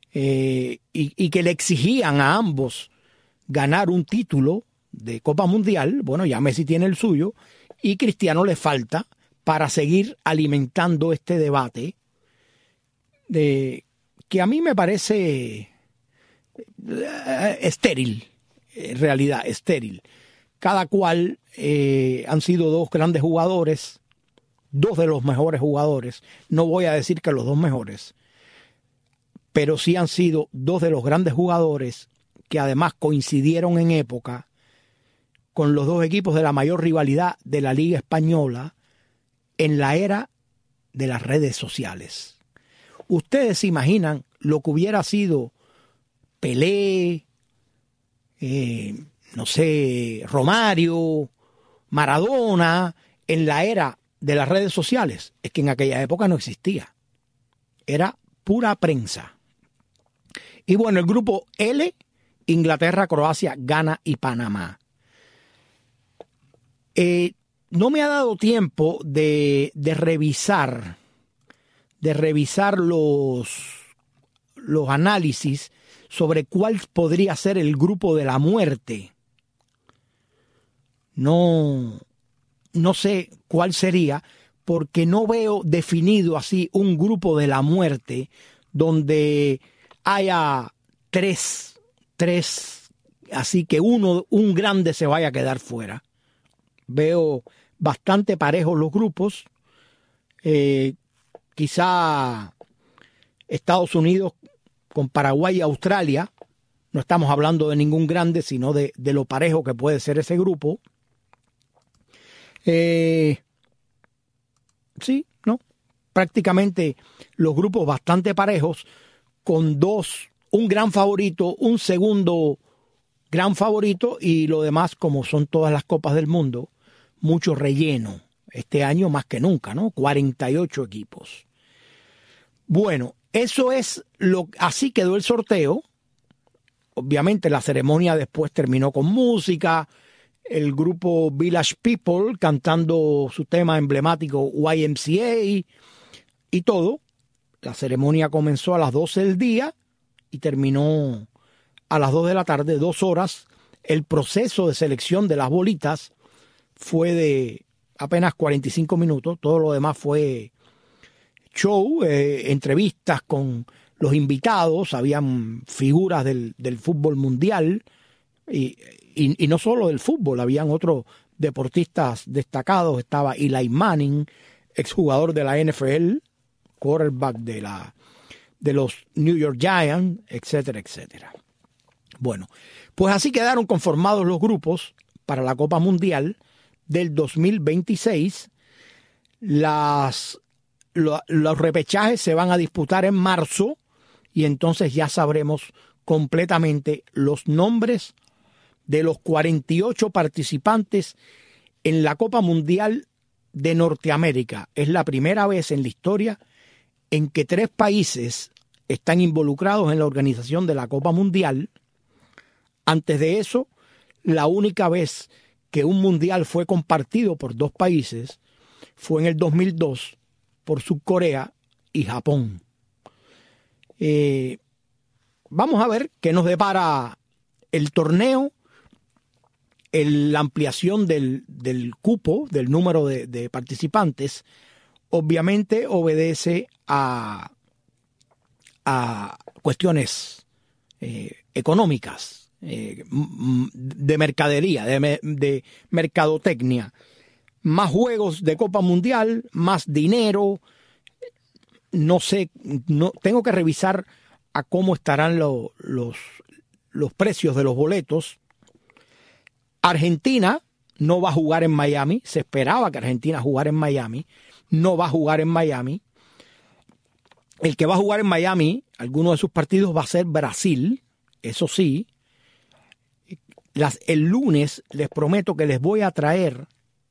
eh, y, y que le exigían a ambos ganar un título de Copa Mundial. Bueno, ya Messi tiene el suyo y Cristiano le falta para seguir alimentando este debate de, que a mí me parece eh, estéril, en realidad estéril. Cada cual eh, han sido dos grandes jugadores, dos de los mejores jugadores. No voy a decir que los dos mejores, pero sí han sido dos de los grandes jugadores que además coincidieron en época con los dos equipos de la mayor rivalidad de la Liga Española en la era de las redes sociales. Ustedes se imaginan lo que hubiera sido Pelé, eh, no sé, Romario, Maradona, en la era de las redes sociales. Es que en aquella época no existía. Era pura prensa. Y bueno, el grupo L, Inglaterra, Croacia, Ghana y Panamá. Eh, no me ha dado tiempo de, de revisar, de revisar los, los análisis sobre cuál podría ser el grupo de la muerte. No, no sé cuál sería, porque no veo definido así un grupo de la muerte donde haya tres, tres, así que uno, un grande se vaya a quedar fuera. Veo bastante parejos los grupos. Eh, quizá Estados Unidos con Paraguay y Australia. No estamos hablando de ningún grande, sino de, de lo parejo que puede ser ese grupo. Eh, sí, ¿no? Prácticamente los grupos bastante parejos, con dos, un gran favorito, un segundo gran favorito, y lo demás, como son todas las copas del mundo, mucho relleno. Este año más que nunca, ¿no? cuarenta y ocho equipos. Bueno, eso es lo, así quedó el sorteo. Obviamente la ceremonia después terminó con música, el grupo Village People cantando su tema emblemático Y M C A y todo. La ceremonia comenzó a las doce del día y terminó a las dos de la tarde, dos horas. El proceso de selección de las bolitas fue de apenas cuarenta y cinco minutos. Todo lo demás fue show, eh, entrevistas con los invitados, habían figuras del, del fútbol mundial y, y, y no solo del fútbol, habían otros deportistas destacados. Estaba Eli Manning, exjugador de la N F L, quarterback de, la, de los New York Giants, etcétera, etcétera. Bueno, pues así quedaron conformados los grupos para la Copa Mundial del dos mil veintiséis. Las, lo, los repechajes se van a disputar en marzo y entonces ya sabremos completamente los nombres de los cuarenta y ocho participantes en la Copa Mundial de Norteamérica. Es la primera vez en la historia en que tres países están involucrados en la organización de la Copa Mundial. Antes de eso, la única vez que un mundial fue compartido por dos países fue en el dos mil dos por Subcorea y Japón. Eh, vamos a ver qué nos depara el torneo, el, la ampliación del, del cupo, del número de, de participantes. Obviamente obedece a, a cuestiones eh, económicas, eh, de mercadería, de, de mercadotecnia. Más juegos de Copa Mundial, más dinero. No sé, no tengo que revisar a cómo estarán lo, los, los precios de los boletos. Argentina no va a jugar en Miami. Se esperaba que Argentina jugara en Miami. No va a jugar en Miami. El que va a jugar en Miami, alguno de sus partidos va a ser Brasil. Eso sí. Las, el lunes les prometo que les voy a traer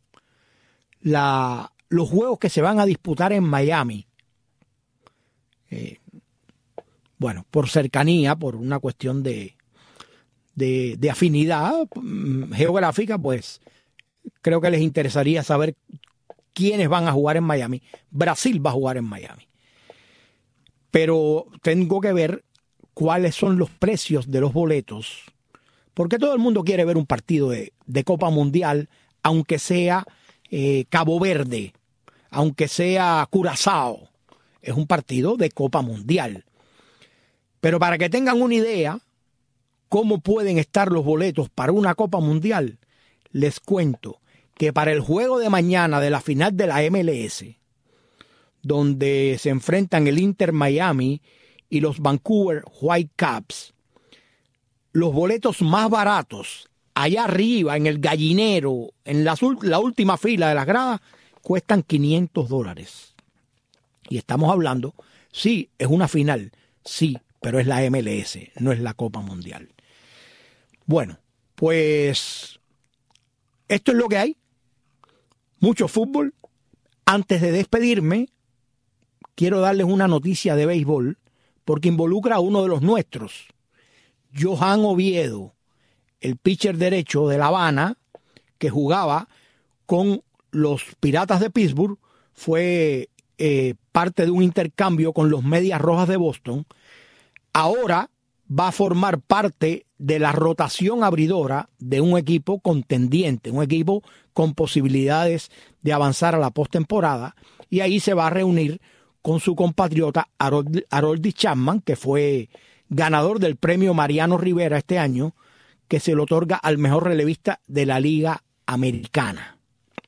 la, los juegos que se van a disputar en Miami. Eh, bueno, por cercanía, por una cuestión de, de, de afinidad geográfica, pues creo que les interesaría saber quiénes van a jugar en Miami. Brasil va a jugar en Miami. Pero tengo que ver cuáles son los precios de los boletos, porque todo el mundo quiere ver un partido de, de Copa Mundial, aunque sea eh, Cabo Verde, aunque sea Curazao, es un partido de Copa Mundial. Pero para que tengan una idea cómo pueden estar los boletos para una Copa Mundial, les cuento que para el juego de mañana de la final de la M L S, donde se enfrentan el Inter Miami y los Vancouver Whitecaps, los boletos más baratos, allá arriba, en el gallinero, en la, la última fila de las gradas, cuestan quinientos dólares. Y estamos hablando, sí, es una final, sí, pero es la M L S, no es la Copa Mundial. Bueno, pues esto es lo que hay. Mucho fútbol. Antes de despedirme, quiero darles una noticia de béisbol, porque involucra a uno de los nuestros, Johan Oviedo, el pitcher derecho de La Habana, que jugaba con los Piratas de Pittsburgh, fue eh, parte de un intercambio con los Medias Rojas de Boston. Ahora va a formar parte de la rotación abridora de un equipo contendiente, un equipo con posibilidades de avanzar a la postemporada, y ahí se va a reunir con su compatriota Harold, Haroldis Chapman, que fue ganador del premio Mariano Rivera este año, que se le otorga al mejor relevista de la Liga Americana.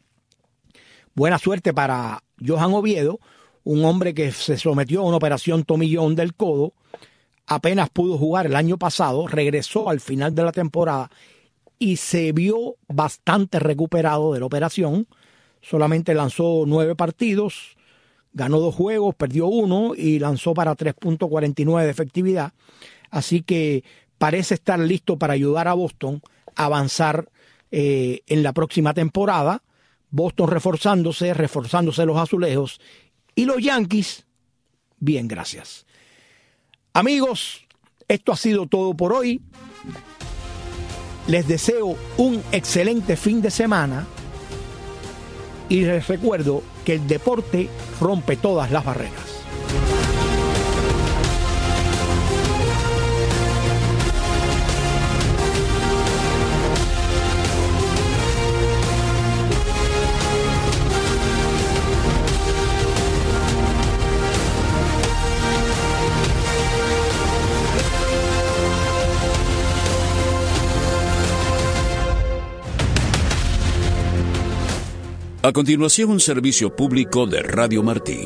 Buena suerte para Johan Oviedo, un hombre que se sometió a una operación tomillón del codo, apenas pudo jugar el año pasado, regresó al final de la temporada y se vio bastante recuperado de la operación. Solamente lanzó nueve partidos, ganó dos juegos, perdió uno y lanzó para tres punto cuarenta y nueve de efectividad. Así que parece estar listo para ayudar a Boston a avanzar eh, en la próxima temporada. Boston reforzándose, reforzándose los azulejos, y los Yankees, bien, gracias. Amigos, esto ha sido todo por hoy. Les deseo un excelente fin de semana y les recuerdo que el deporte rompe todas las barreras. A continuación, un servicio público de Radio Martí.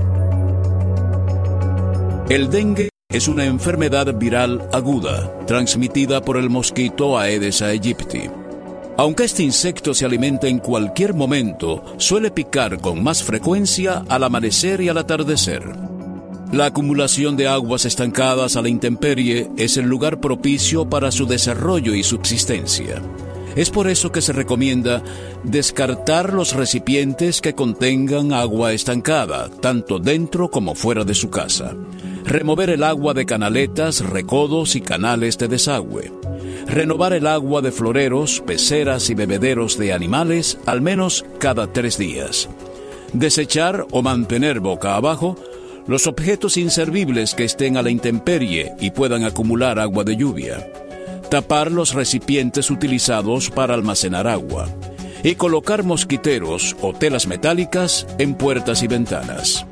El dengue es una enfermedad viral aguda, transmitida por el mosquito Aedes aegypti. Aunque este insecto se alimenta en cualquier momento, suele picar con más frecuencia al amanecer y al atardecer. La acumulación de aguas estancadas a la intemperie es el lugar propicio para su desarrollo y subsistencia. Es por eso que se recomienda descartar los recipientes que contengan agua estancada, tanto dentro como fuera de su casa. Remover el agua de canaletas, recodos y canales de desagüe. Renovar el agua de floreros, peceras y bebederos de animales al menos cada tres días. Desechar o mantener boca abajo los objetos inservibles que estén a la intemperie y puedan acumular agua de lluvia. Tapar los recipientes utilizados para almacenar agua y colocar mosquiteros o telas metálicas en puertas y ventanas.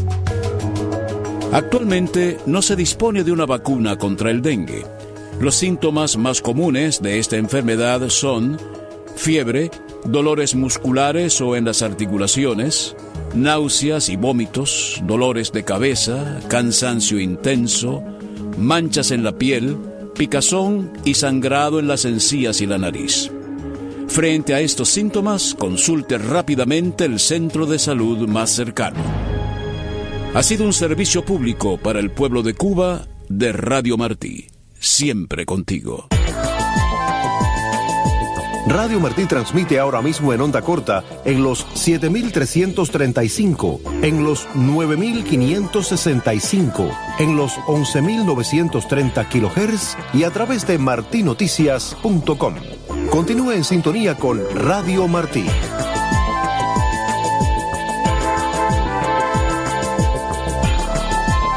Actualmente no se dispone de una vacuna contra el dengue. Los síntomas más comunes de esta enfermedad son fiebre, dolores musculares o en las articulaciones, náuseas y vómitos, dolores de cabeza, cansancio intenso, manchas en la piel, picazón y sangrado en las encías y la nariz. Frente a estos síntomas, consulte rápidamente el centro de salud más cercano. Ha sido un servicio público para el pueblo de Cuba de Radio Martí, siempre contigo. Radio Martí transmite ahora mismo en onda corta en los siete mil trescientos treinta y cinco, en los nueve mil quinientos sesenta y cinco, en los once mil novecientos treinta kilohertz y a través de martinoticias punto com. Continúe en sintonía con Radio Martí.